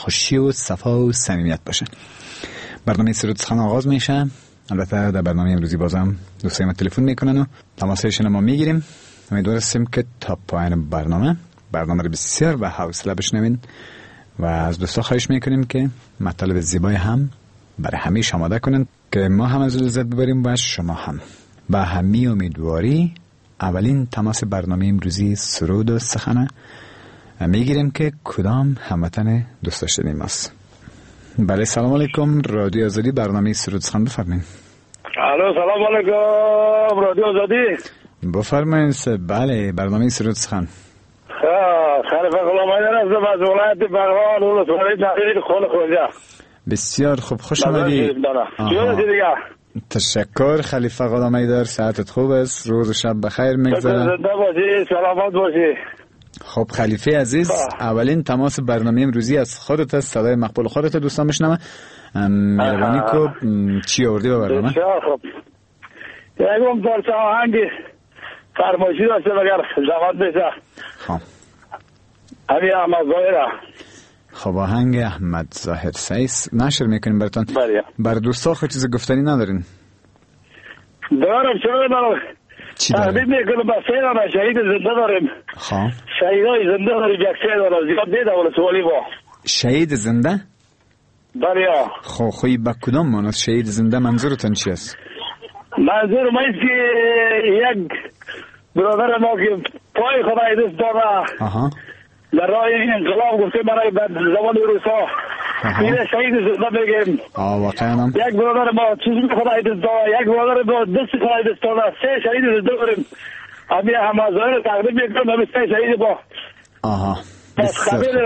خوشی و صفا و صمیمیت باشه. برنامه سرود سخن آغاز میشه. البته در برنامه امروزی بازم دوستای ما تلفن میکنن و تماسایشون ما میگیریم. امیدوار هستیم که تا پایان برنامه رو بسیار و حوصله بشنوین و از دوستا خواهش میکنیم که مطالب زیبای هم برای همیشه آماده کنن که ما هم از لذت ببریم و شما هم. با همی امیدواری اولین تماس برنامه امروزی سرود و سخن میگیریم که کدام هموطن دوست داشتنی ماست. بله، سلام علیکم. رادیو آزادی، برنامه سرود سخن بفرمایید. الو، سلام علیکم. رادیو آزادی بفرمایید. بله، برنامه سرود سخن. خلیفه غلامحیدر هستم از ولایت بغلان، ولسوالی تغییر خون خوجا. بسیار خوب، خوش آمدید. تشکر خلیفه غلامحیدر، ساعتت خوب است، روز و شب بخیر میگذره. زنده باشی، سلامت باشی. خب خلیفه عزیز، اولین تماس برنامه امروزی از خودت است، صدای مقبول خودت دوستان بشنوه. مهربانی کو چی آوردی به برنامه؟ بسیار خوب. یکم در آهنگ فرمایشی داشته اگر زحمت بشه. خب امی احمد ظاهر. خب آهنگ احمد ظاهر سعیس نشر میکنیم براتون. بر دوستا خود چیز گفتنی ندارین؟ دارم، چرا ندارم؟ تقدیم میکنم با سیران شهید زنده داریم. خب شهیدای زنده داریم، یک سه دارم زیاد دیده ولسوالی با. شهید زنده؟ بریا. خب خوی با کدام مانست شهید زنده؟ منظورتون چی است؟ منظور ما است که یک برادر ما که پای خدای دست داره در راه انقلاب گفته برای زمان روسا اینه شهید زنده بگیم. واقعا یک برادر ما چیزی خدای دست داره، یک برادر ما دست خدای دست داره، سه شهید زنده داریم. امی احمد ظاهر تقدیم میکنم همین سه شهید با. پس خبیر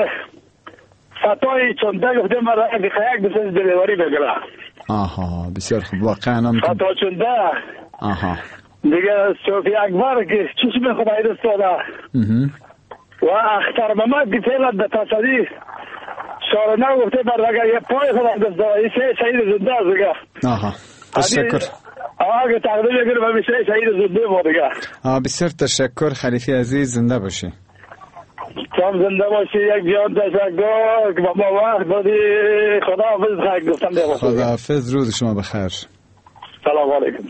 فتای چونده گفته مرا که خیک بسید دلیوری بگره. بسیار خوب. واقعا فتا چونده دیگه صوفی اکبر که چیزی به خدای دست داره و اختر محمد که فعلا به تصدی شارنه گفته بر اگر یه پای خدای دست داره این سه شهید زنده است دیگه. تشکر. اگه تقدیم میکنم همین سه شهید زنده با دیگه. بسیار تشکر خلیفه عزیز، زنده باشی. تام زنده باشی. یک جان تشکر که با ما وقت دادی. خداحافظ. خیلی گفتم دیگه. خداحافظ، روز شما بخیر. سلام علیکم.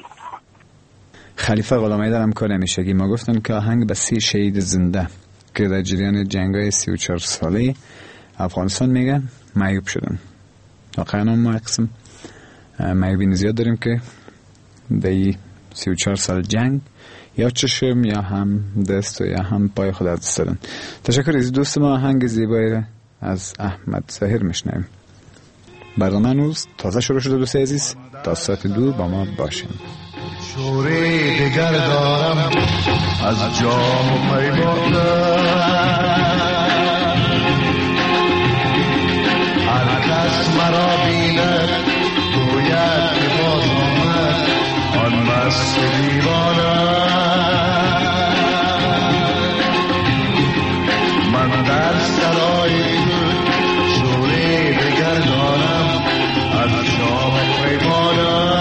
خلیفه غلامحیدر همکار همیشگی ما گفتن که آهنگ به 30 شهید زنده که در جریان جنگ‌های 34 ساله افغانستان میگه معیوب شدن. واقعا ما قسم معیوبین زیاد داریم که در 34 سال جنگ یا چشم یا هم دست و یا هم پای خود از دست دادن. تشکر از دوست ما. آهنگ زیبایی از احمد ظاهر میشنویم. برنامه هنوز تازه شروع شده دوست عزیز، تا ساعت 2 با ما باشین. شوری دگر دارم از جام و پیمانه، هر کس مرا بیند گوید که باز آمد آن مست دیوانه. من در سرای شوری دگر دارم از جام و پیمانه.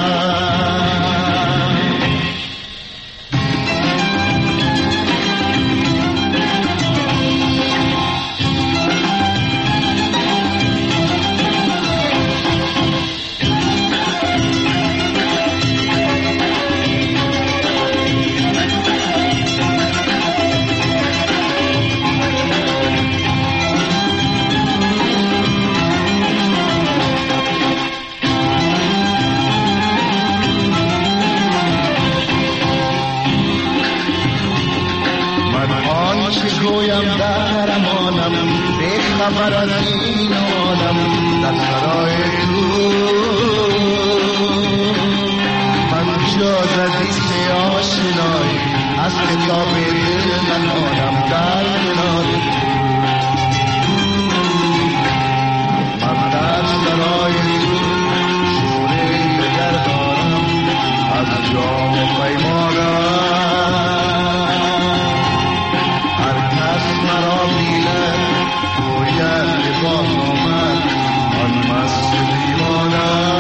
گویم در امانم به خبر از این عالم در سرای تو. من جز عزیز آشنایی از کتاب دل نمانم در کنار من در سرای تو. شوری دگر دارم از جام و پیمانم. مرا بیلد گوید که باز آمد آن مست دیوانه.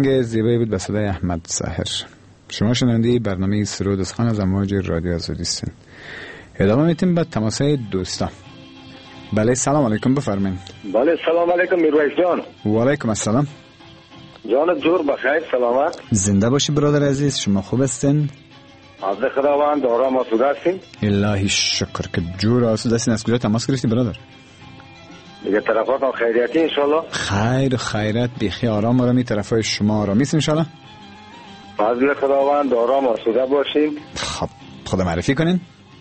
آهنگ زیبایی بود به صدای احمد سحر. شما شنونده برنامه سرود از خان از امواج رادیو آزادی هستین. ادامه میتیم به تماسای دوستا. بله سلام علیکم، بفرمایید. بله سلام علیکم میرویس جان. و علیکم السلام. جان جور بخیر، سلامت. زنده باشی برادر عزیز، شما خوب هستین؟ از خداوند آرام آسوده هستین؟ الهی شکر که جور آسوده هستین. از کجا تماس گرفتی برادر؟ دیگه طرفات خیریتی انشالله. خیر خیرت بیخی آرام آرامی طرفای شما آرامیست انشالله. فضل خداوند آرام آسوده باشین. خب خدا معرفی کنین.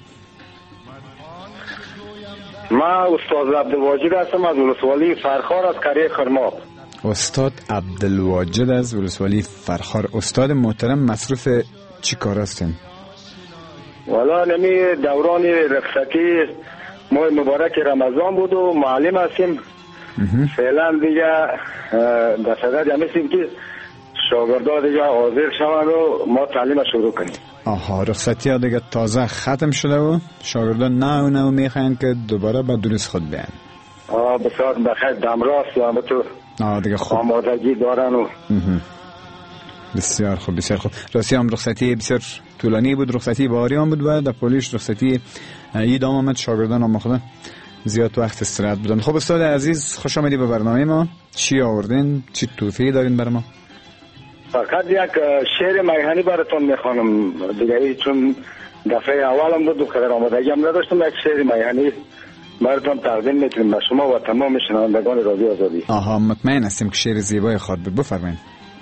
ما استاد عبدالواجد هستم از ولسوالی فرخار از قریه خرماب. استاد عبدالواجد از ولسوالی فرخار. استاد محترم مصروف چی کار هستین؟ والا نمی دوران رخصتی ماه مبارک رمضان بود و معلم هستیم. فعلا دیگه در صدد هستیم که شاگردان دیگه حاضر شوند و ما تعلیم شروع کنیم. آها، رخصتی ها دیگه تازه ختم شده و شاگردان نه میخواین که دوباره به دروس خود بیان. بسیار بخیر دمراست و همه دیگه خوب آمادگی دارن و بسیار خوب بسیار خوب. راستی هم رخصتی بسیار طولانی بود، رخصتی بهاری هم بود و در پولیش رخصتی عید هم آمد، شاگردان هم خدا زیاد وقت استراحت بودن. خب استاد عزیز خوش آمدی به برنامه ما. چی آوردین؟ چی توفیقی دارین برای ما؟ فقط یک شعر میهنی براتون میخوانم دیگه، چون دفعه اولم بود و خیلی آمادگی هم نداشتم. یک شعر میهنی براتون تقدیم میکنیم به شما و تمام شنوندگان رادیو آزادی. آها، مطمئن هستیم که شعر زیبای خواهد بود. بفرمایید.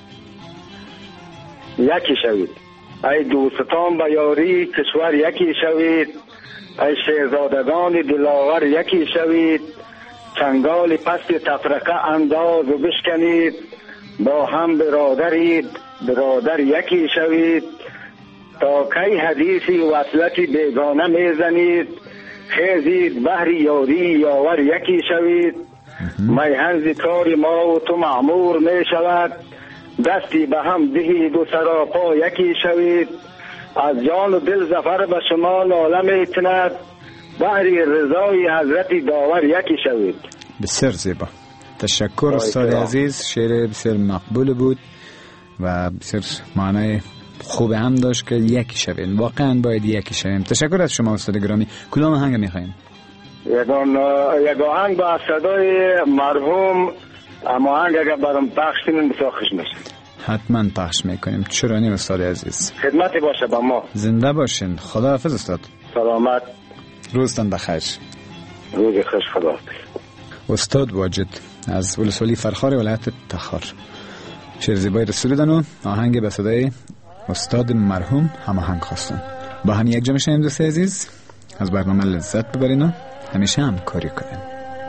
یکی شوید ای دوستان به یاری کشور، یکی شوید ای شهزادگان دلاور، یکی شوید چنگال پست تفرقه انداز و بشکنید، با هم برادرید برادر یکی شوید، تا کی حدیثی وصلتی بیگانه میزنید، خیزید بحر یاری یاور یکی شوید، میهن ز کار ما و تو معمور می شود، دستی به هم دهید و سراپا یکی شوید، از جان و دل ظفر به شما ناله میتند، بحر رضای حضرت داور یکی شوید. بسیار زیبا، تشکر استاد عزیز. شعر بسیار مقبول بود و بسیار معنای خوب هم داشت که یکی شویم. واقعا باید یکی شویم. تشکر از شما استاد گرامی. کدام آهنگ میخواین؟ یک آهنگ با صدای مرحوم، اما آهنگ اگر برام پخش کنین بسیار خوش میشه. حتما پخش میکنیم. چرا نه استاد عزیز. خدمتی باشه با ما. زنده باشین. خدا حافظ استاد. سلامت. روزتان بخیر. روز خوش. خدا حافظ. استاد واجد از ولسوالی فرخار ولایت تخار. شعر زیبایی رسول دادن و آهنگ به صدای استاد مرحوم هماهنگ خواستن. با هم یک جا میشیم دوست عزیز. از برنامه لذت ببرین و همیشه همکاری کنین.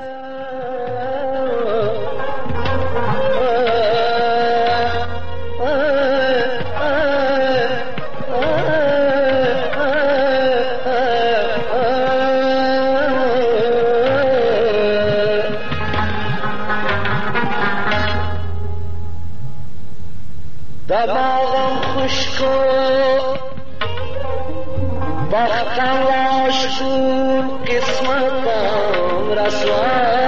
دماغم خشک و بختم آشور، قسمتم رسوا،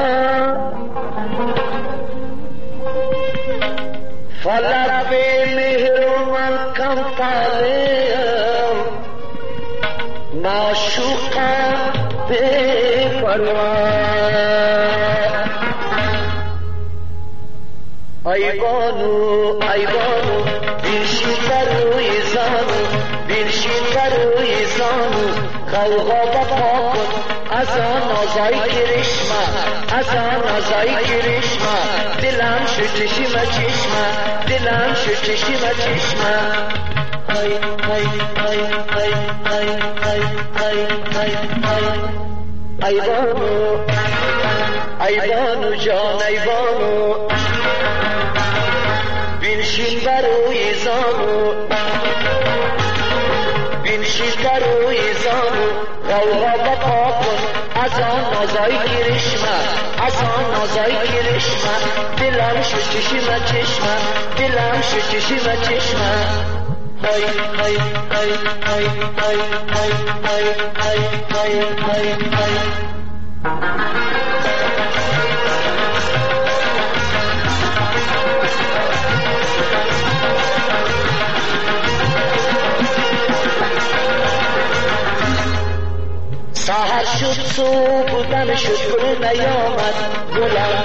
فلک به مهر من کم طالعم، معشوقم به پروا، ای بانو ای بانو بنشین در روی زانو، بنشین در روی زانو، غوغا بپا کن از آن نازای کرشمه، از آن نازای کرشمه، دلم شو چشمه چشمه، دلم شو چشمه چشمه، ای ای ای ای ای ای ای ای ای ای بانو ای بانو جان ای بانو، بنشین بروی زانو، بنشین بروی زانو، غوغا بپا کن از آن نازای کرشمه، از آن نازای کرشمه، دلم شو چشمه چشمه، دلم شو چشمه چشمه، های های های های های های های های های های های. شد صبح و دم شد گل نیامد گلم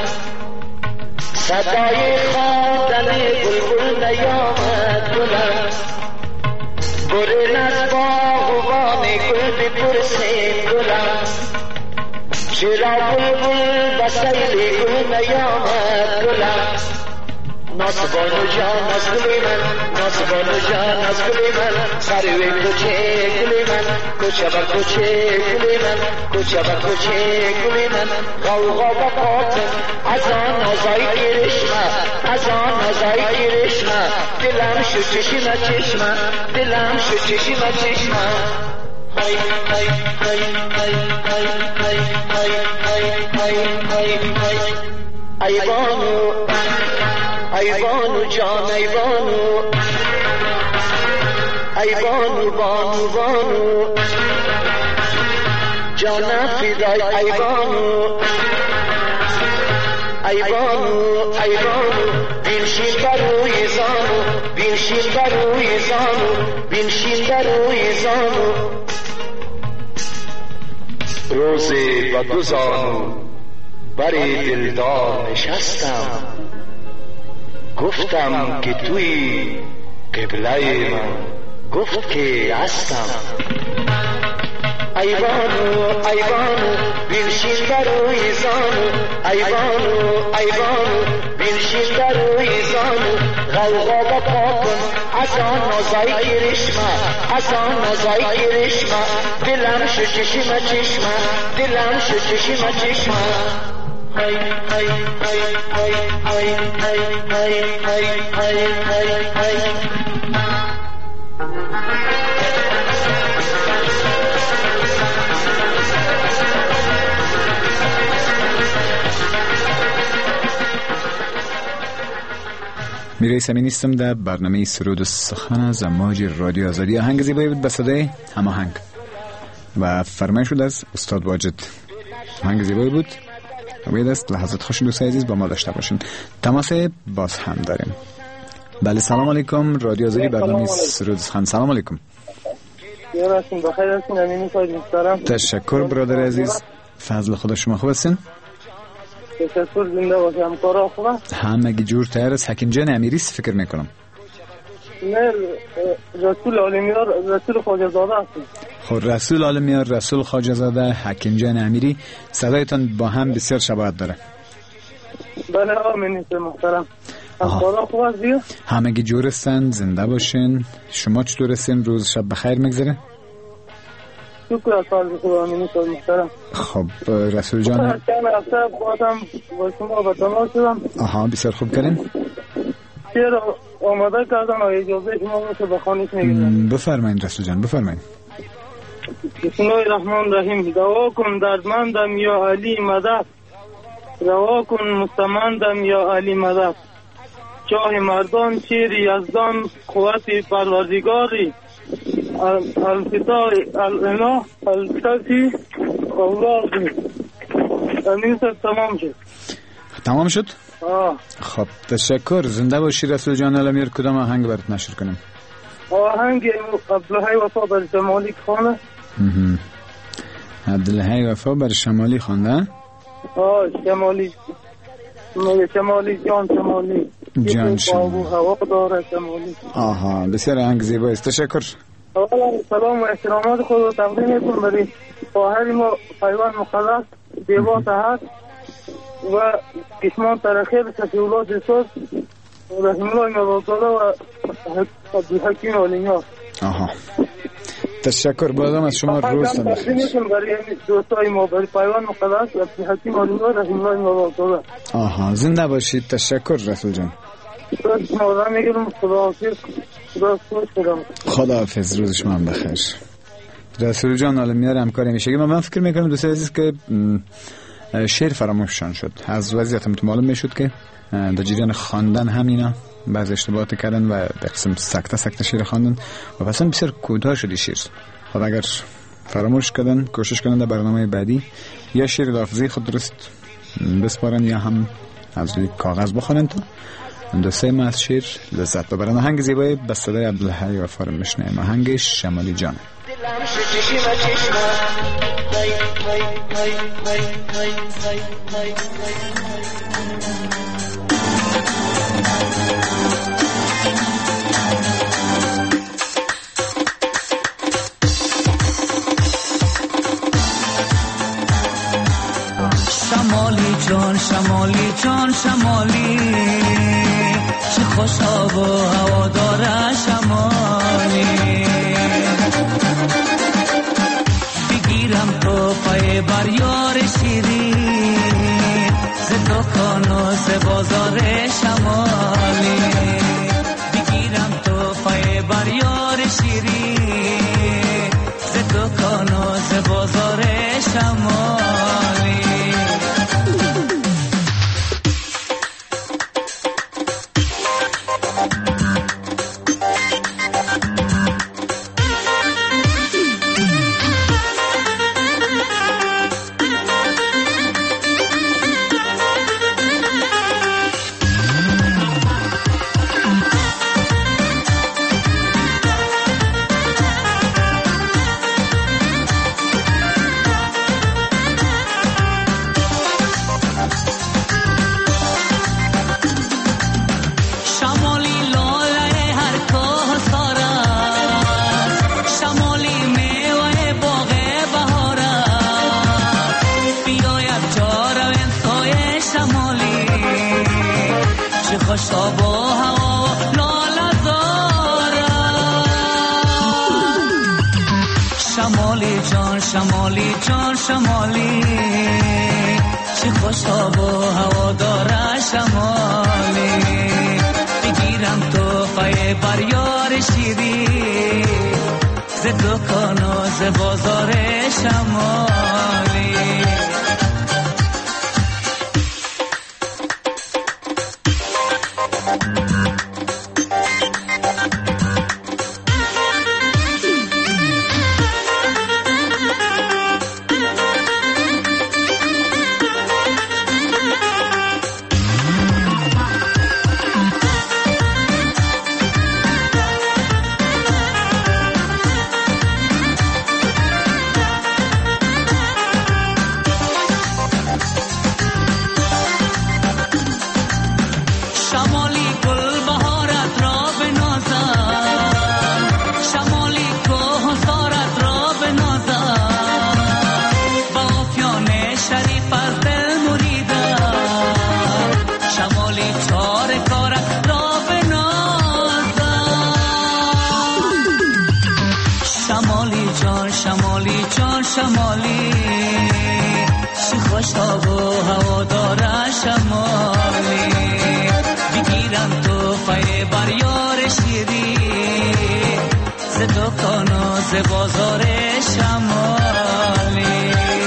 صدای خواندن بلبل نیامد گلم برین از باغبان گل بپرسین گلم چرا بلبل به سیل گل نیامد گلم ناسبانو جان از گلی من ناسبانو جان از گلی من سروی کوچه گلی من کوچه با کوچه گلی من کوچه با کوچه گلی من غوغا با پاتم از آن نازای گرشمه از آن نازای گرشمه دلم شو چشم چشمه دلم شو چشم چشمه های های های های های های های های های های ای بانو ای بانو جان ای بانو ای بانو بانو بانو جان فدای ای بانو ای بانو ای بانو بنشین بروی زانو بنشین بروی زانو بنشین بروی زانو روزی با دو زانو بری دلدار نشستم گفتم که توی قبله من گفت که هستم ای بانو ای بانو بنشین بروی زانو ای بانو ای بانو بنشین بروی زانو غوغا با پاکن از آن نازای گرشمه از آن نازای گرشمه دلم شو چشم چشمه دلم شو چشم چشمه های های های های های های های های های های میرسم نیستم در برنامه سرود و سخن از امواج رادیو آزادی. آهنگ زیبایی بود به صدای هماهنگ و فرمایش شد از استاد واجد. آهنگ زیبایی بود. امید است لحظات خوش دوستای عزیز با ما داشته باشین. تماس باز هم داریم. بله سلام علیکم رادیو آزادی برنامه سرود و سخن. سلام علیکم. بخیر هستین امین صاحب محترم. تشکر برادر عزیز. فضل خدا شما خوب هستین؟ تشکر زنده باشم. کارا خوبه؟ همگی جور تیار است. حکیم جان امیری فکر میکنم. نه رسول عالمیار رسول خواجه زاده هستیم. خب رسول عالمیار رسول خواجه زاده حکیم جان امیری صدایتان با هم بسیار شباهت داره. بله آمین محترم. کارا خوب است دیگه؟ همگی جور هستن زنده باشین. شما چطور هستین؟ روز شب بخیر میگذره؟ شکر از حال خدا امین صاحب محترم. خب رسول جان چند هفته بعدم با شما به تماس شدم. آها بسیار خوب کردین. شعر آماده کردم و اجازه شما باشه بخوانید میگیرم. بفرمایید رسول جان بفرمایید. بسم الله الرحمن الرحیم. دعا کن دردمندم یا علی مدد روا کن مستمندم یا علی مدد چاه مردان شیر یزدان قوت پروردگاری الفتاح الاله الکسی اولادی. امین صاحب تمام شد. تمام شد؟ خب تشکر. زنده باشی رسول جان. الامیر کدام آهنگ برات نشر کنیم؟ آهنگ عبدالحی وفا بر شمالی خانه. عبدالحی وفا بر شمالی خانده. شمالی شمالی جان شمالی جان شمالی هوا داره شمالی. آها بسیار آهنگ زیبا است. تشکر. اولا سلام و احترامات خود رو تقدیم میکنم برای خواهر ما پیوان مقدس دیوا تحت و کشمان ترخیر سفیولات سوز رحم الله مبادله و عبدالحکیم علیمیار. آها تشکر. بازم از شما روز تان بخیر. برای دوستای ما برای پیوان مقدس و عبدالحکیم علیمیار رحم الله مبادله. آها زنده باشید. تشکر رسول جان. خدا حافظ. روز شما هم بخیر. رسول جان عالمیار همکاری میشه. من فکر میکنم دوستای عزیز که شعر فراموششان شد. از وضعیتم تو معلوم میشد که در جریان خواندن همینا بعض اشتباهات کردن و به قسم سکته شعر خواندن و مثلا بسیار کوتاه شد شعر. خب اگر فراموش کردن کوشش کنن در برنامه بعدی یا شعر لفظی خود درست بسپارن یا هم از روی کاغذ بخونن تا دوستای ما از شعر لذت ببرن. آهنگ زیبایی به صدای عبدالحی وفا رو میشنویم. آهنگ شمالی جان. دلم شو چشم های های های های های های های شمالی جان شمالی جان شمالی چه خوش آب و هوا داره شمالی بگیرم تو پای بر یار شیرین ز دکان و ز بازار شمالی بگیرم تو پای بر یار شیرین ز دکان و ز بازار شمالی شمالی جان شمالی جان شمالی چه خوش آب و هوا داره شمالی بگیرم تو پای بر یار شیری ز دکان و ز بازار شمالی شمالی چه خوش آب و هوا داره شمالی بگیرم تو پای بر یار شیری ز دکان و ز بازار شمالی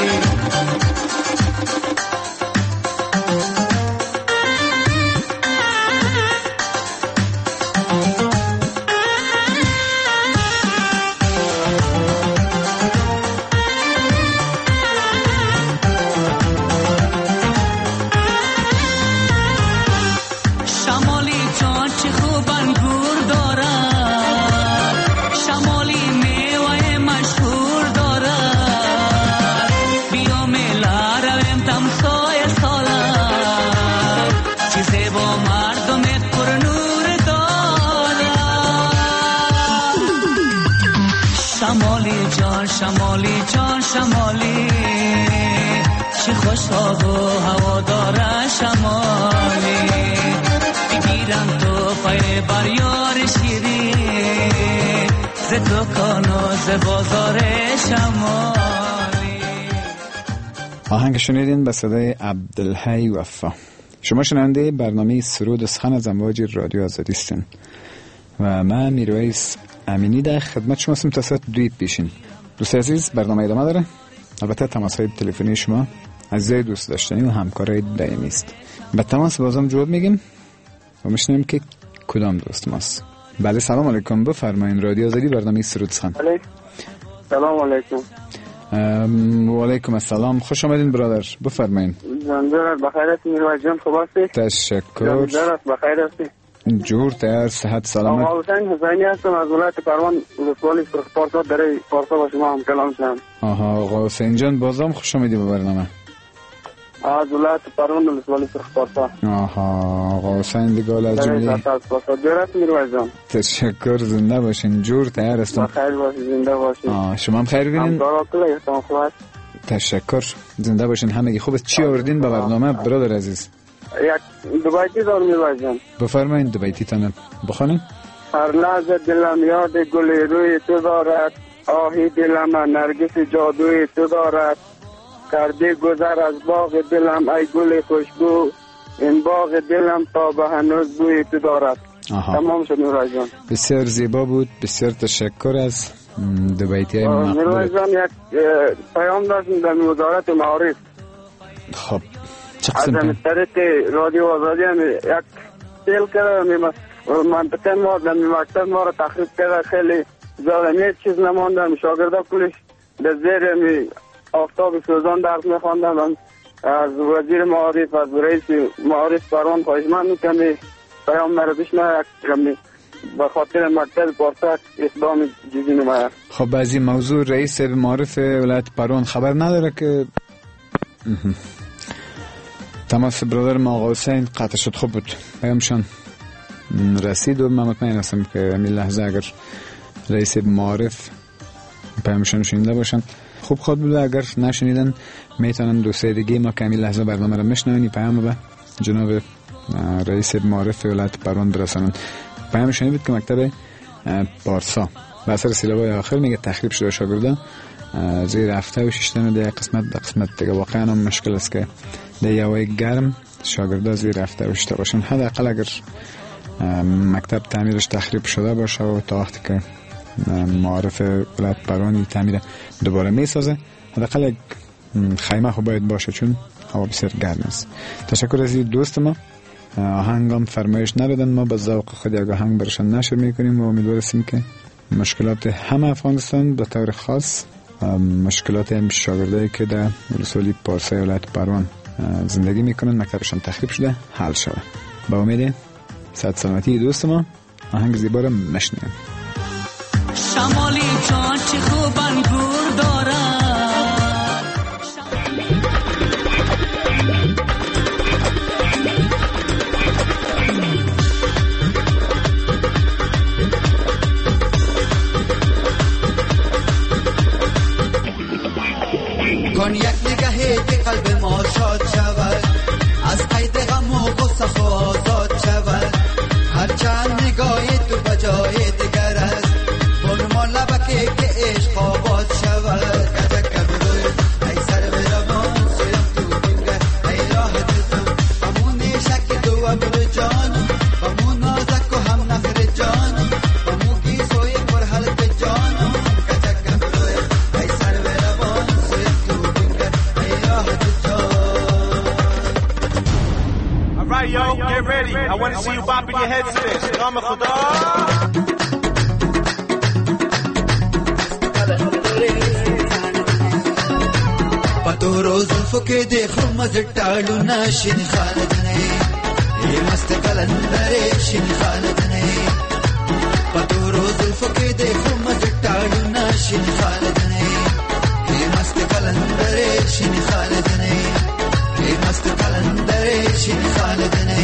شمالی جان شمالی چه خوش آب و هوا داره شمالی بگیرم تو پای بر یار شیری ز دکان و ز بازار شمالی. آهنگ شنیدین به صدای عبدالحی وفا. شما شنونده برنامه سرود و سخن از امواج رادیو آزادی هستین و من میرویس امینی در خدمت شما هستم تا ساعت 2 پیشین. دوست عزیز، برنامه ادامه داره. البته تماس‌های تلفنی شما عزیزای دوست داشتنی و همکارای دائمی است. به تماس بازم جواب میگیم و میشنویم که کدام دوست ماست. بله، سلام علیکم، بفرمایید. رادیو آزادی، برنامه سرود سخن. سلام علیکم. و علیکم السلام، خوش آمدین برادر، بفرمایید. زنده بخیر هستی میرویس جان؟ خوب هستی؟ تشکر. زنده بخیر هستی؟ جور تیار صحت سلامت. آقا حسین حسینی هستم از ولایت پروان ولسوالی سرخپارسا در پارسا با شما هم کلام شدم. آها آقا حسین جان بازم خوش آمدی به برنامه. از ولایت پروان ولسوالی سرخپارسا. آها آقا حسین دیگه از جمله جورت میروز جان. تشکر زنده باشین جور تیار هستم. خیر باشید زنده باشین. شما هم خیر بینین. تشکر زنده باشین همگی. خوب است چی آوردین به برنامه برادر عزیز؟ یک دو بیتی دار میروز جان. بفرمایید دو بیتی تانه بخونین. هر لحظه دلم یاد گل روی تو دارد، آهی دلم نرگس جادوی تو دارد، کرده گذر از باغ دلم ای گل خوشبو، این باغ دلم تا به هنوز بوی تو دارد. تمام شد میروز جان. بسیار زیبا بود. بسیار تشکر از دو بیتی های مقبول. میروز جان یک پیام داشتیم در وزارت معارف. خب چه از قسم طریق رادیو آزادی هم یک سیل کرده منطقه ما در مکتب ما را تخریب کرده. خیلی زیاده چیز نماندن. شاگرده کلش در زیر آفتاب سوزان درس میخواندن. از وزیر معارف از رئیس معارف پروان خواهشمند میکنم پیام مرا بشنوه یک به خاطر مکتب پارسا اقدام جدی نماید. خب از این موضوع رئیس معارف ولایت پروان خبر نداره که تماس برادر ما آقا حسین قطع شد؟ خوب بود پیامشان رسید و من مطمئن هستم که همین لحظه اگر رئیس معارف پیامشان شنیده باشن خوب خود بود. اگر نشنیدن میتونن دو سه دیگه ما که همین لحظه برنامه را میشنوین پیام به جناب رئیس معارف ولایت پروان برسانن. پیام شنید بود که مکتب پارسا به اثر سیلابای آخر میگه تخریب شده. شاگردان زیر هفته و ششتن در قسمت دیگه واقعا هم مشکل است که در یوای گرم شاگردان زیر هفته و ششته باشن. حداقل اگر مکتب تعمیرش تخریب شده باشه و تا وقتی که معارف ولایت پروان تعمیر دوباره میسازه حداقل یک خیمه خوب باید باشه چون هوا بسیار گرم است. تشکر از دوست ما. آهنگام فرمایش ندادن ما با ذوق خود یک آهنگ برشان نشر میکنیم و امیدواریم که مشکلات همه افغانستان به طور خاص مشکلات هم شاگردایی که در ولسوالی پارسا ولایت پروان زندگی میکنن مکتبشان تخریب شده حل شود. با امید صحت سلامتی دوست ما آهنگ زیبا را مشنویم. شمالی جان چه خوب انگور دارد، کن یک نگاهی که قلب ما شاد شود، از قید غم و غصه آزاد شود. هر چند نگاهی تو بجای دیگر است، فرمان لبکی که عشق آباد شود. کجا کبروی ای سر برمان سویم تو بینگر ای راه دلم، همون شک تو ابرو جان، همون نازک و هم نخر جان، همون گیسوی پر حلق جان. کجا کبروی ای سر برمان سویم تو بینگر ای راه دلم. All right, yo, get ready. I want to see you bopping your heads to this. Naam Khuda. پتو روزو که دیکھو مزٹالو ناشین خالد نے یہ مست قلندر شین خالد نے. پتو روزو که دیکھو مزٹالو ناشین خالد نے یہ مست قلندر شین خالد نے یہ مست قلندر شین خالد نے.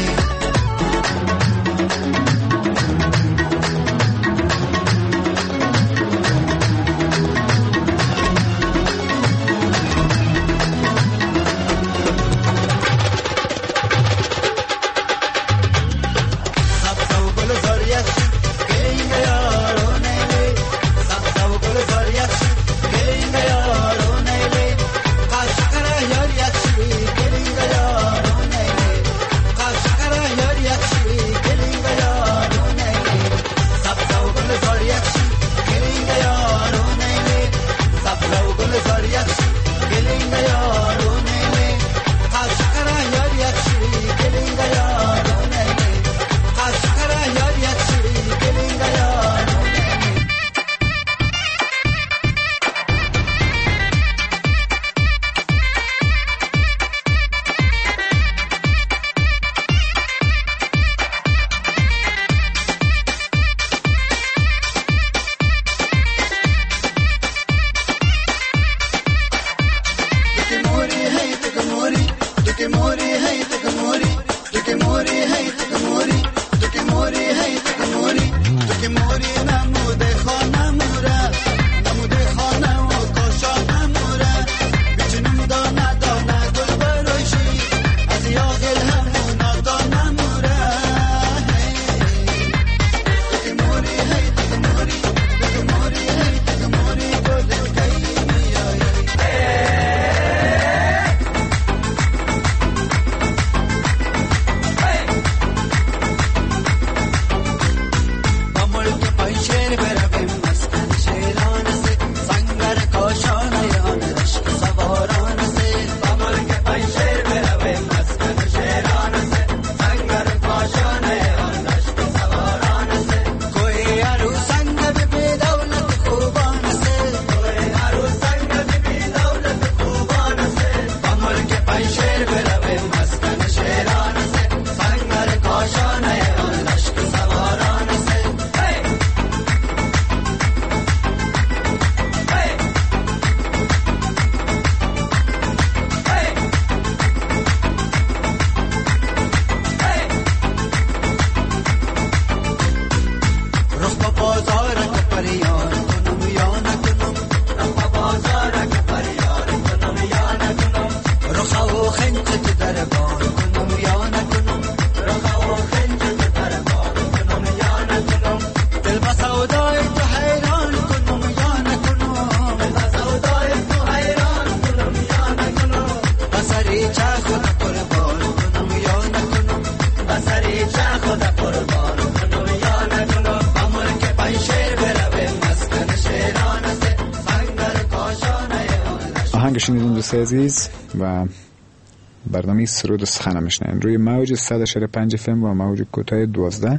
چه خود قربان کنو یا نکنو امور که پای شیر برویم مسکن شیران است سنگر کاشانه آهنگ شنیدون دوست عزیز و برنامه سرود و سخن میشنین روی موج 100.5 FM و موج کوتاه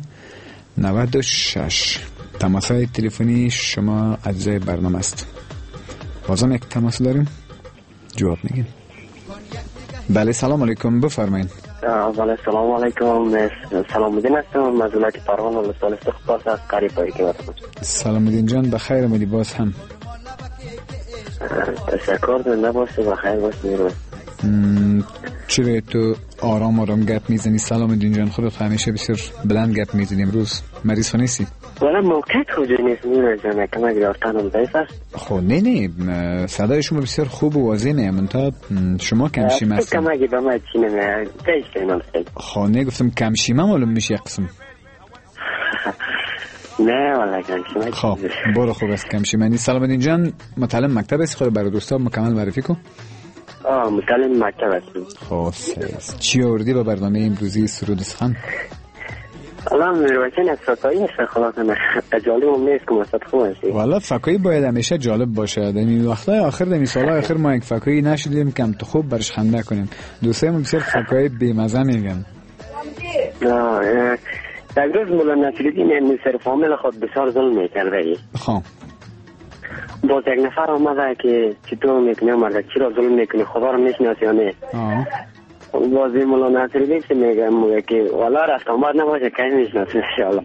1296. تماس‌های تلفنی شما اجزای برنامه است. بازم یک تماس داریم، جواب میگیم. بله سلام علیکم، بفرمایید. بله سلام علیکم، سلام الدین هستم از ولایت پروان ولسوالی استخباس از قریب که سلام الدین جان، بخیر آمدی باز هم. تشکر، زنده باشی، بخیر باشی. چرا تو آرام آرام گپ میزنی؟ سلام الدین جان، خودت همیشه بسیار بلند گپ میزنی، امروز مریض نیستی؟ ولی موقعیت کجا نیست میره جانه که مگه دارتانم ضعیف است؟ خب نه صدای شما بسیار خوب و واضح نه، منتها شما کمشیمه هستید. تو مگه به من چی نمیه؟ تیش کنم سید. خب نه گفتم کمشیمه معلوم میشه یک قسم. نه والا کمشیمه. خب برو خوب است کمشیمه. سلام الدین جان، متعلم مکتب هستی؟ خود برای دوستا مکمل معرفی کن. متعلم مکتب هستم. خب چی آوردی به برنامه امروزی سرود سخن؟ الان میروچن از فکایی است، خلاص جالب هم نیست که مستد خوب هستی. والا فکایی باید همیشه جالب باشه. دمی وقتای آخر دمی سالهای آخر ما یک فکایی نشدیم کم تو خوب برش خنده کنیم. دوستای ما بسیار فکایی بیمزه میگن. یک روز مولا نصیرالدین این سر فامیل خود بسیار ظلم میکرده ای. خب باز یک نفر آمده که چطور میکنه مرد چرا ظلم میکنه، خدا رو میشناسی یا نه؟ بازی مولا نصیرالدین چه میگه که والا رفت آمد نباشه که میشناسی انشاءالله.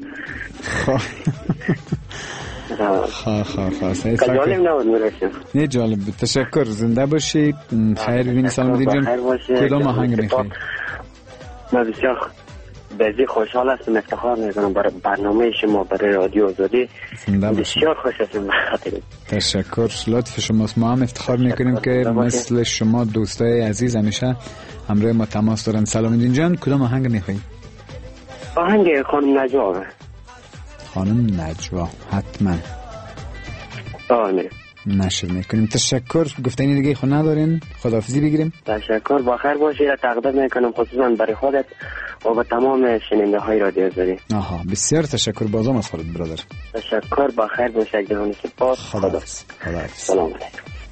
خب جالب نبود میرسیم. نه جالب بود. تشکر، زنده باشی، خیر ببینی. سلام الدین جان، کدام آهنگ میخوایی؟ من بسیار بازی خوشحال هستم، افتخار میکنم برای برنامه شما، برای رادیو آزادی بسیار خوش هستم. تشکر، لطف شماست. ما هم افتخار میکنیم که مثل شما دوستای عزیز همیشه همراه ما تماس دارن. سلام الدین جان، کدام آهنگ میخوایی؟ آهنگ خانم نجوا. خانم نجوا حتما آره نشر میکنیم. تشکر. گفتنی دیگه خود ندارین؟ خداحافظی بگیریم. تشکر، بخیر باشی. تقدیم میکنم خصوصا برای خودت و به تمام شنونده های رادیو آزادی. بسیار تشکر بازم از خودت برادر. تشکر، بخیر باش. یک جهانی سپاس. خداحافظ. سلام علیکم.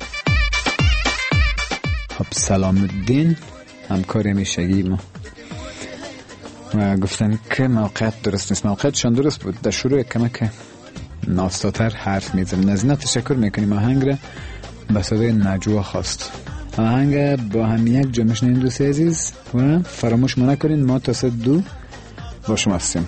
خب سلام الدین همکار همیشگی ما و گفتن که موقعیت درست نیست. موقعیتشان درست بود، در شروع کمک ناستاتر حرف میزنیم. نزدینا تشکر میکنیم. آهنگ را به صدای نجوا خواست. آهنگ با هم یک جا میشنین دوست عزیز و فراموش ما نکنین ما تا 2 با شما هستیم.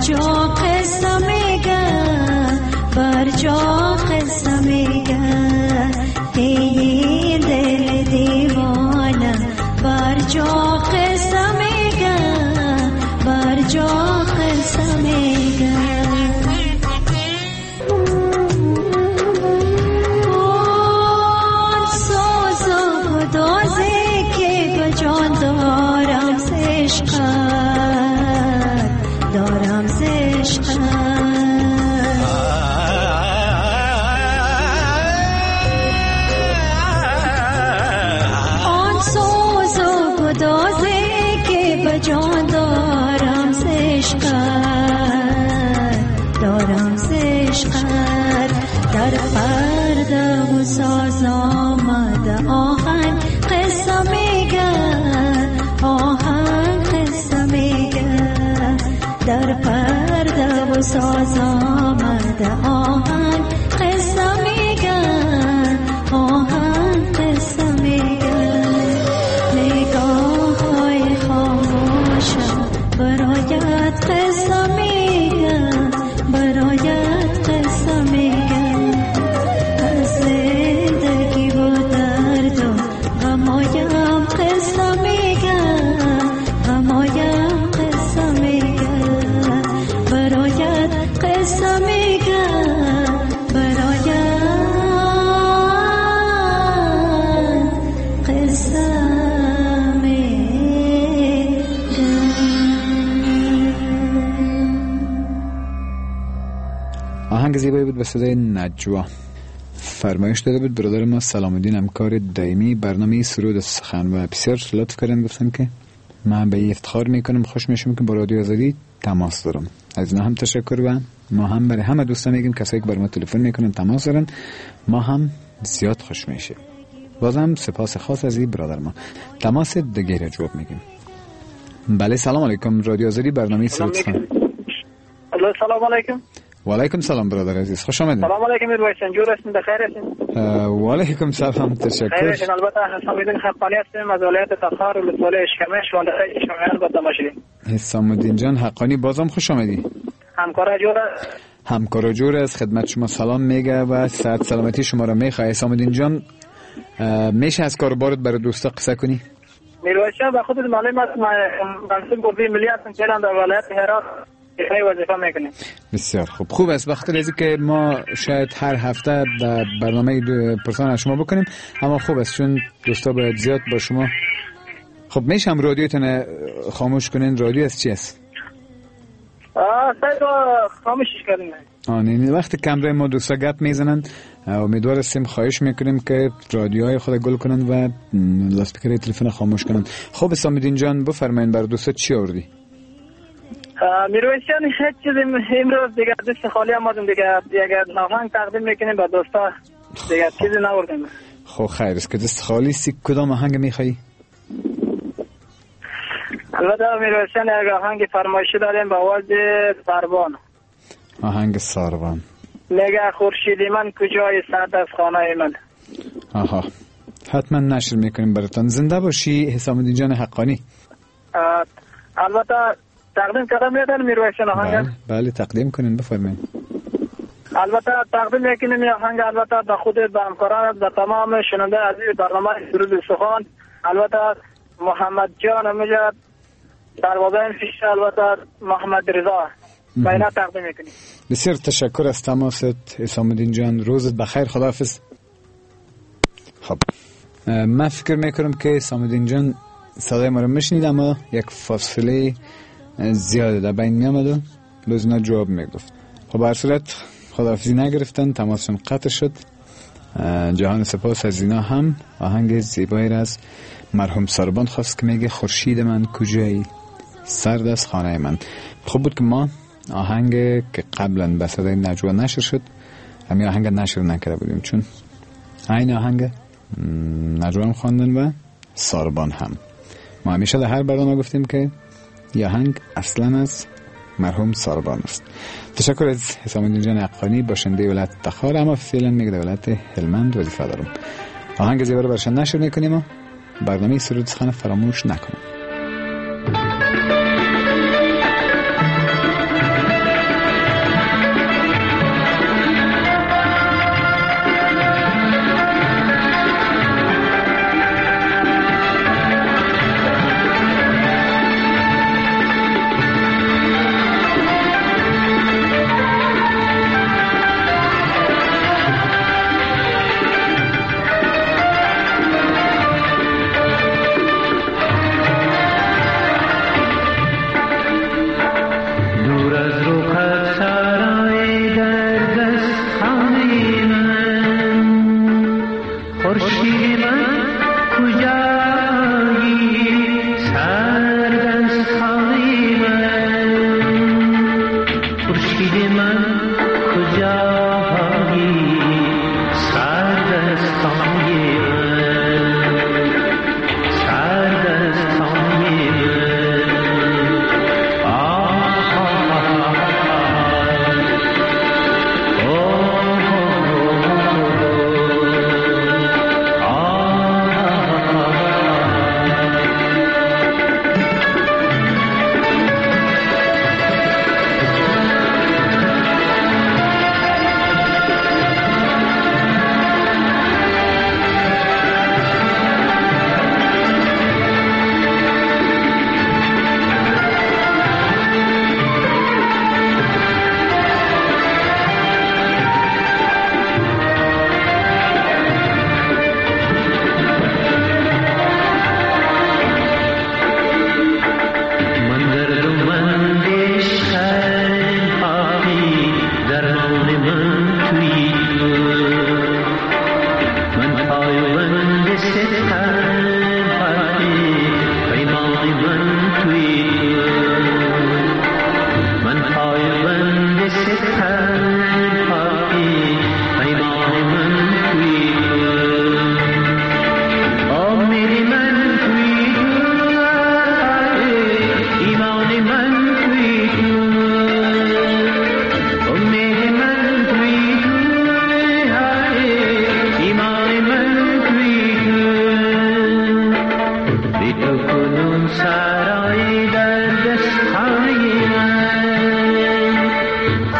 جا قصه میگه بر جا قصه میگه ای دل دیوانه بر جا قصه میگه بر جا قصه میگه آن ساز و گدازی که به جان دارم زشقت دارم زشقت آن ساز و گدازی که به جان دارم زشقت دارم زشقت در پرده و ساز آمده آهنگ قصه میگه آهنگ قصه میگه در پرده و ساز آمده آهنگ قصه میگه آهنگ قصه میگه نگاه های خاموشم برایت قصه میگه برایت قصه میگه از زندگی و درد و غمایم قصه میگه غمایم قصه میگه برایت قصه میگه برایت قصه آهنگ زیبایی بود به صدای نجوا. فرمایش داده بود برادر ما سلام الدین، همکار دائمی برنامه سرود سخن و بسیار لطف کردن، گفتن که من به این افتخار میکنم، خوش میشم که با رادیو آزادی تماس دارم. از اینا هم تشکر و ما هم برای همه دوستان میگیم کسایی که بر ما تلفن میکنن تماس دارن، ما هم زیاد خوش میشه. بازم سپاس خاص از این برادر ما. تماس دیگه را جواب میگیم. بله سلام علیکم، رادیو آزادی برنامه سرود سخن. سلام علیکم. و علیکم سلام برادر عزیز، خوش آمدید. سلام علیکم میرویسن جور هستین، بخیر هستین؟ و علیکم سلام، تشکر. خیر هستین. البته حسام الدین حقانی هستم از ولایت تخار ولسوالی اشکمش و ولایت شمال با تماشایی. حسام الدین جان حقانی بازم خوش آمدی. همکار جور از خدمت شما سلام میگه و صحت سلامتی شما را میخواه. حسام الدین جان میشه از کاربارت برای دوستا قصه کنی؟ میرویسن با خودت معلوم است منصوب گردی ملی هستم که در ولایت هرات ای وظیفه میکنیم. بسیار خوب است. وقتی از که ما شاید هر هفته در برنامه پرسان از شما بکنیم، اما خوب است چون دوستا باید زیاد با شما. خب میشه هم رادیوتون خاموش کنین؟ رادیو از چی است؟ سایت خاموشش کردیم. نه وقتی کمره ما دوستا گپ میزنن امیدوار هستیم، خواهش میکنیم که رادیوهای خود گل کنن و لاسپیکر تلفن خاموش کنن. خب حسام الدین جان بفرمایید بر دوستا چی آوردی؟ میرویسیان هیچ چیز امروز دیگه دست خالی آمدیم دیگه، یک آهنگ تقدیم میکنیم به دوستا، دیگه چیزی نوردیم. خب خیر است که دست خالی سی. کدام آهنگ میخوایی؟ البته میرویسیان یک آهنگ فرمایشی داریم به آواز ساربان. آهنگ ساربان میگه خورشیدی من کجای سرد از خانه من. آها حتما نشر میکنیم براتون. زنده باشی حسام الدین جان حقانی. البته تقدیم کردم میدن میرویسیان آهنگ؟ بله تقدیم کنین بفرمایید. البته تقدیم میکنیم این آهنگ البته به خود به همکاران به تمام شنونده عزیز برنامه سرود سخن، البته محمد جان امجد دروازه فیش، البته محمد رضا به اینا تقدیم میکنیم. بسیار تشکر از تماست حسام الدین جان، روزت بخیر، خداحافظ. خب من فکر میکنم که حسام الدین جان صدای ما رو میشنید اما یک فاصله زیاده در بین میامد و لازم جواب میگفت. خب هر صورت خداحافظی نگرفتن، تماسشون قطع شد. جهان سپاس از اینا. هم آهنگ زیبایی را از مرحوم ساربان خواست که میگه خورشید من کجایی سرد از خانه من. خوب بود که ما آهنگ که قبلا به صدای نجوا نشر شد همین آهنگ نشر نکرده بودیم، چون این آهنگ نجوا هم خواندن و ساربان هم. ما همیشه در هر برنامه گفتیم که این آهنگ اصلا از مرحوم ساربان است. تشکر از حسام الدین جان حقانی، باشنده ولایت تخار، اما فعلا میگه ولایت هلمند وظیفه دارم. آهنگ زیبا رو برشان نشر میکنیم و برنامه سرود سخن فراموش نکنیم.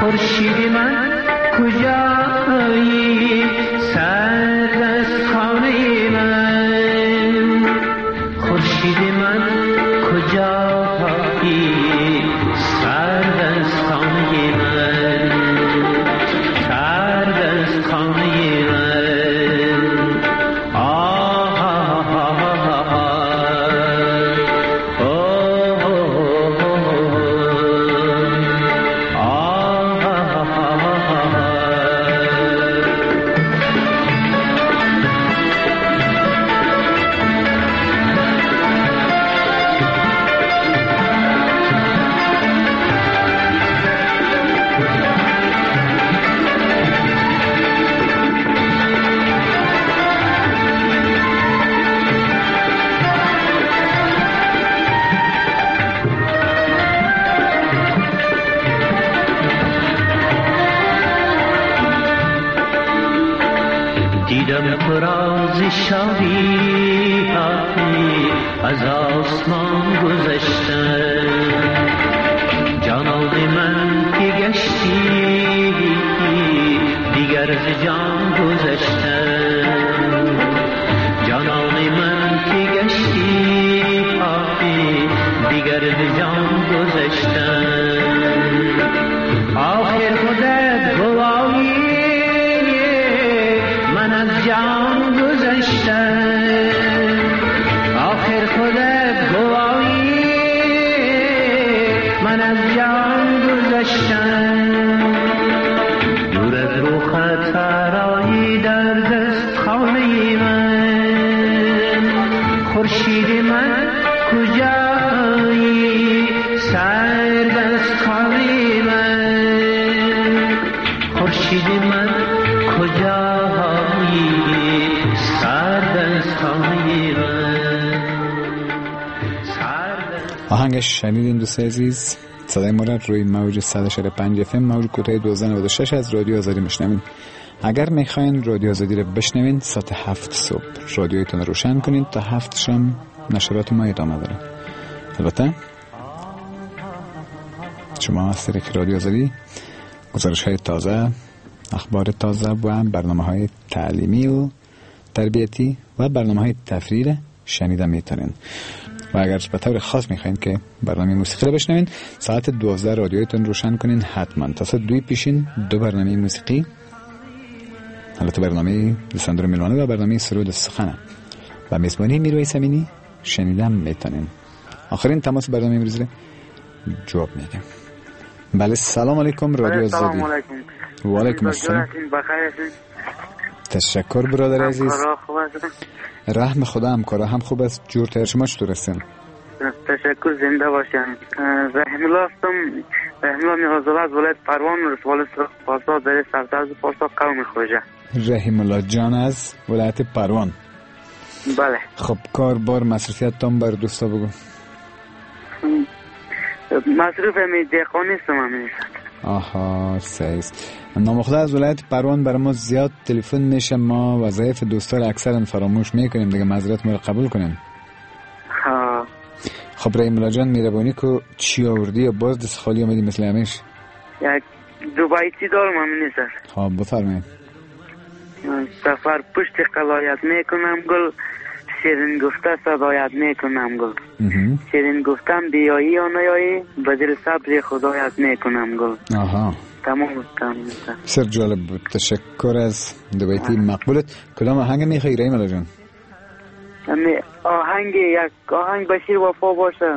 خورشید من کجایی سرد از خانه من خورشید من کجایی سرد از خانه من سرد از خانه من آه آه آه دیدم تو راز شادی از آسمان گذشتن جانان من که گشتی دیگر ز جان گذشتن جانان من که گشتی دیگر ز جان گذشتن آخر خودت گواهی من از جان گذشتم آخر خودت گواهی من از جان گذشتم دور از روخت فرایی در دست خانه من خورشید من کجایی سرد از خانه من خورشید من کجایی سرد از خانه من آهنگش شنیدین دوست عزیز صدای مرد روی موج 105 FM موج کوتاه 1296 از رادیو آزادی میشنوین. اگر میخواین رادیو آزادی رو بشنوین ساعت 7 صبح رادیویتون رو روشن کنین تا 7 شام نشرات ما ادامه داره. البته شما از طریق رادیو آزادی گزارش های تازه اخبار تازه و برنامه های تعلیمی و تربیتی و برنامه های تفریح شنیده میتونین و اگر به طور خاص میخواین که برنامه موسیقی رو بشنوین ساعت 12 رادیویتون روشن کنین حتما تا ساعت 2 پیشین 2 برنامه موسیقی البته برنامه لساندرو میلوانو و برنامه سرود سخنه و میزبانی میرویس امینی شنیدم میتونین. آخرین تماس برنامه امروز رو جواب میگم. بله سلام علیکم رادیو آزادی. سلام علیکم. و علیکم السلام. تشکر برادر عزیز. رحم خدا همکارا هم خوب است. جور تر شما چطور هستین؟ تشکر زنده باشین. رحم الله هستم. رحم الله میرزاوی از ولایت پروان رسول پاسا در سرتاز پاسا قوم خوجه. رحم الله جان از ولایت پروان. بله. خب کار بار مصرفیت تام بر دوستا بگو. مصرف می دهقانی هستم همیشه. آها سعیست. نامخدا از ولایت پروان برای ما زیاد تلفن میشه ما وظایف دوستا رو اکثرا فراموش میکنیم دیگه معذرت ما رو قبول کنیم. ها. خب رحم الله جان میربانی که چی آوردی یا باز دست خالی آمدی مثل همیش؟ یک دوبایتی دارم همینی سر. خب بفرمایید. سفر پشت قلایت میکنم گل شیرین گفته صدایت میکنم گل شیرین گفتم بیایی یا نیایی بدل صبر خدایت میکنم گل. آها تمام بسیار جالب بود. تشکر از دوبایتی مقبولت. کدام آهنگ میخوایی رحم الله جان؟ آهنگ یک آهنگ بشیر وفا باشه.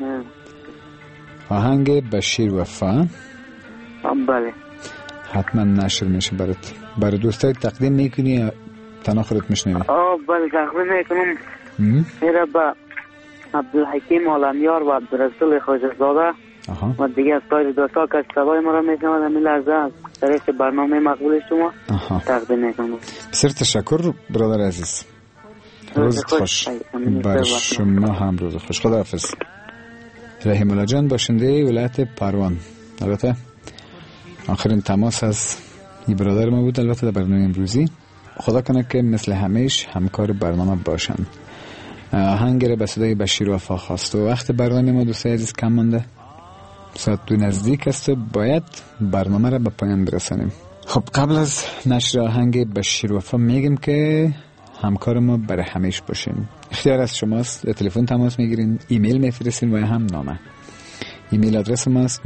آهنگ بشیر وفا؟ بله حتما نشر میشه برای دوستای تقدیم میکنی یا تنها خودت میشنوی؟ بله تقدیم میکنم میره با عبدالحکیم عالمیار و عبدالرسول خواجه‌زاده و دیگه از تایر دوستا که صدای ما را میشنوند همین لحظه از طریق برنامه مقبول شما تقدیم میکنم. بسیار تشکر برادر عزیز. روز خوش بر شما هم. روز خوش. خداحافظ. رحم الله جان باشنده ولایت پروان. البته آخرین تماس از این برادر ما بود البته در برنامه امروزی. خدا کنه که مثل همیش همکار برنامه باشن. آهنگ را به صدای بشیر وفا خواست و وقت برنامه ما دوستای عزیز کم مانده ساعت 2 نزدیک است و باید برنامه را به پایان برسانیم. خب قبل از نشر آهنگ بشیر وفا میگیم که همکار ما برای همیشه باشین. اختیار از شماست. تلفن تماس میگیرین، ایمیل میفرستین و هم نامه. ایمیل آدرس ماست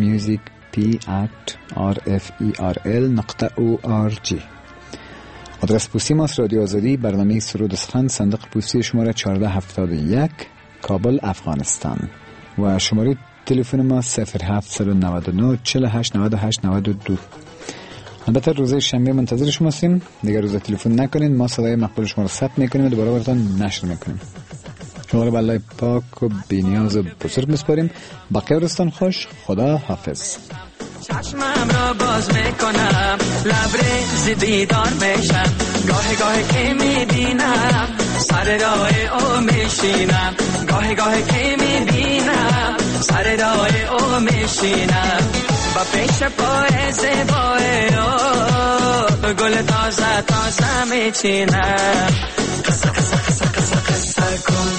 musicp@rferl.org. آدرس پستی ماست رادیو آزادی، برنامه سرود سخن، صندوق پستی شماره 1471 کابل افغانستان و شماره تلفن ما 0799 48 98 92. البته روز شنبه منتظر شما هستیم. دیگر روز تلفن نکنین، ما صدای مقبول شما رو ثبت میکنیم و دوباره براتون نشر میکنیم. شما رو به الله پاک و بی‌نیاز و بزرگ میسپاریم. بقیه روزتان خوش. خدا حافظ. چشمم را باز میکنم، لبریز دیدار میشم، گاهی گاهی که میبینم سر راه او میشینم، گاهی گاهی که میبینم سر راه او میشینم، با پیش پای زیبای او گل تازه تازه میچینم. قصه قصه قصه قصه قصه کن.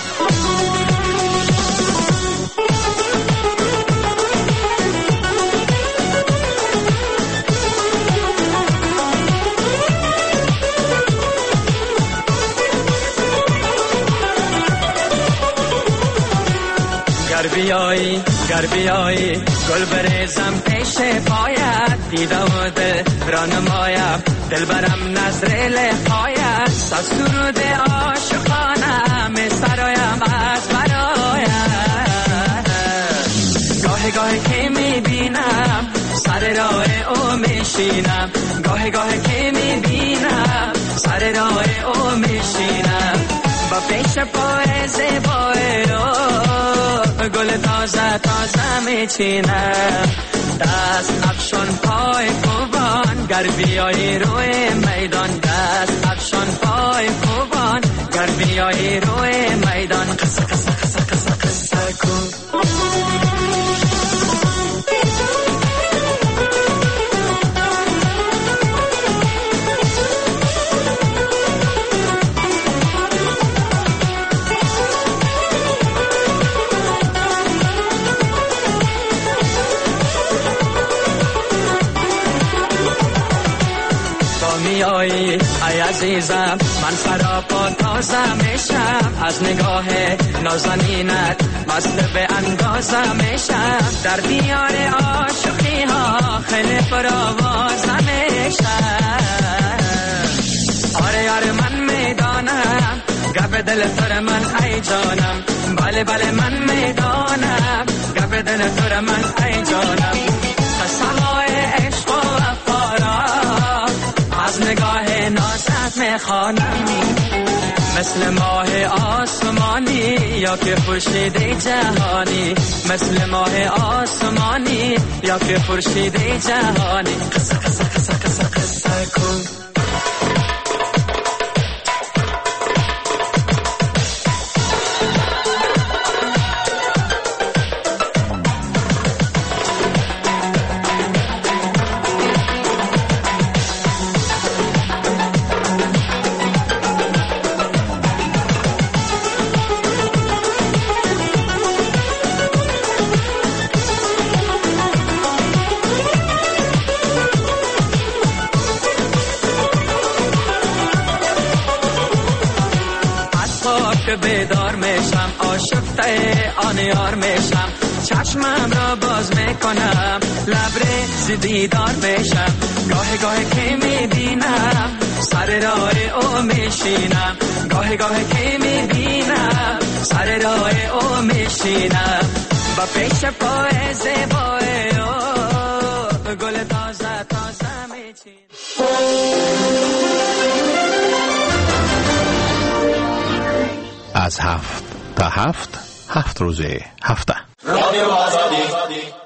گر بیایی گل بریزم پیش پایت، دیده و دل را نمایم، دل برم نظر لقایت، ساز سرود عاشقانه می سرایم از برایت. گاهی گاهی که می بینم سر راه او می شینم، گاهی گاهی که می بینم سر راه او می شینم، با پیش پای زیبای او گل تازه تازه میچینم. دست افشان پای خوبان گر بیایی روی میدان، دست افشان پای خوبان گر بیایی روی میدان. قصه قصه قصه قصه قصه کن. ای عزیزم من سراپا تازه میشم، از نگاه نازنینت مست به اندازه میشم، در دیار عاشقی ها خیلی پرآوازه میشم. آره آره من میدانم گپ دل تر من ای جانم، بله بله من میدانم گپ دل تر من ای جانم. قصه های عشق و وفا را از نگاه نازت میخوانم، مثل ماه آسمانی یا که خورشید جهانی، مثل ماه آسمانی یا که خورشید جهانی. قصه قصه قصه قصه قصه کن. بیدار میشم، آشفته آن یار میشم، چشمم را باز میکنم، لبریز دیدار میشم، گاهی گاهی که میبینم سر راه او میشینم، گاهی گاهی که میبینم سر راه او میشینم، با پیش پای زیبای او گل تازه تازه میچینم. از 7 تا 7 روزه هفته. رادیو آزادی